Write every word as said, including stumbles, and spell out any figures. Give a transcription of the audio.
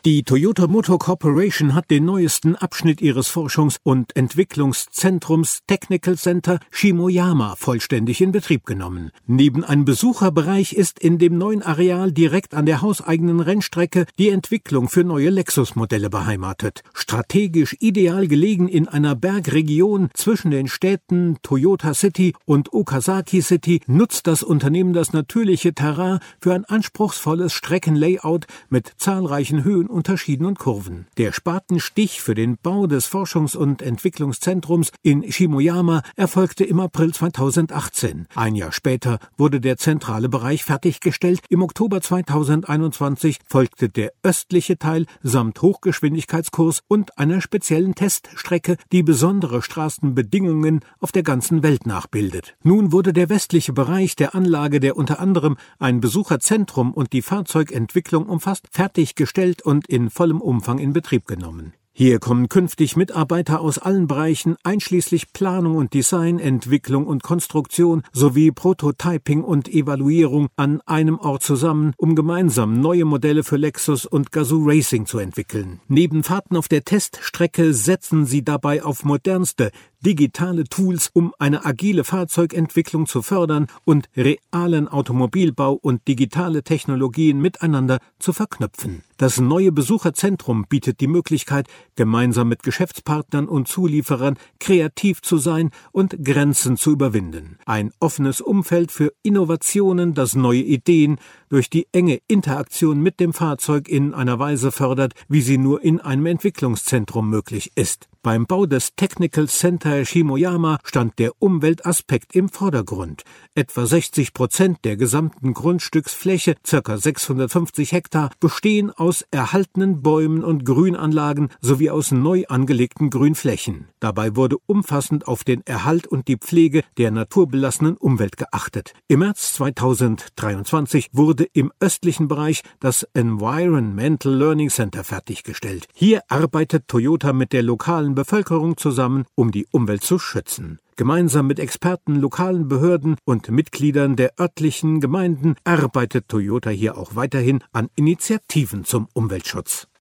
Die Toyota Motor Corporation hat den neuesten Abschnitt ihres Forschungs- und Entwicklungszentrums Technical Center Shimoyama vollständig in Betrieb genommen. Neben einem Besucherbereich ist in dem neuen Areal direkt an der hauseigenen Rennstrecke die Entwicklung für neue Lexus-Modelle beheimatet. Strategisch ideal gelegen in einer Bergregion zwischen den Städten Toyota City und Okazaki City nutzt das Unternehmen das natürliche Terrain für ein anspruchsvolles Streckenlayout mit zahlreichen Höhen Unterschieden und Kurven. Der Spatenstich für den Bau des Forschungs- und Entwicklungszentrums in Shimoyama erfolgte im April zweitausendachtzehn. Ein Jahr später wurde der zentrale Bereich fertiggestellt. Im Oktober zweitausendeinundzwanzig folgte der östliche Teil samt Hochgeschwindigkeitskurs und einer speziellen Teststrecke, die besondere Straßenbedingungen auf der ganzen Welt nachbildet. Nun wurde der westliche Bereich der Anlage, der unter anderem ein Besucherzentrum und die Fahrzeugentwicklung umfasst, fertiggestellt und in vollem Umfang in Betrieb genommen. Hier kommen künftig Mitarbeiter aus allen Bereichen, einschließlich Planung und Design, Entwicklung und Konstruktion sowie Prototyping und Evaluierung an einem Ort zusammen, um gemeinsam neue Modelle für Lexus und Gazoo Racing zu entwickeln. Neben Fahrten auf der Teststrecke setzen sie dabei auf modernste digitale Tools, um eine agile Fahrzeugentwicklung zu fördern und realen Automobilbau und digitale Technologien miteinander zu verknüpfen. Das neue Besucherzentrum bietet die Möglichkeit, gemeinsam mit Geschäftspartnern und Zulieferern kreativ zu sein und Grenzen zu überwinden. Ein offenes Umfeld für Innovationen, das neue Ideen durch die enge Interaktion mit dem Fahrzeug in einer Weise fördert, wie sie nur in einem Entwicklungszentrum möglich ist. Beim Bau des Technical Center Shimoyama stand der Umweltaspekt im Vordergrund. Etwa sechzig Prozent der gesamten Grundstücksfläche, ca. sechshundertfünfzig Hektar, bestehen aus erhaltenen Bäumen und Grünanlagen sowie aus neu angelegten Grünflächen. Dabei wurde umfassend auf den Erhalt und die Pflege der naturbelassenen Umwelt geachtet. Im März zweitausenddreiundzwanzig wurde im östlichen Bereich das Environmental Learning Center fertiggestellt. Hier arbeitet Toyota mit der lokalen Bevölkerung zusammen, um die Umwelt zu schützen. Gemeinsam mit Experten, lokalen Behörden und Mitgliedern der örtlichen Gemeinden arbeitet Toyota hier auch weiterhin an Initiativen zum Umweltschutz.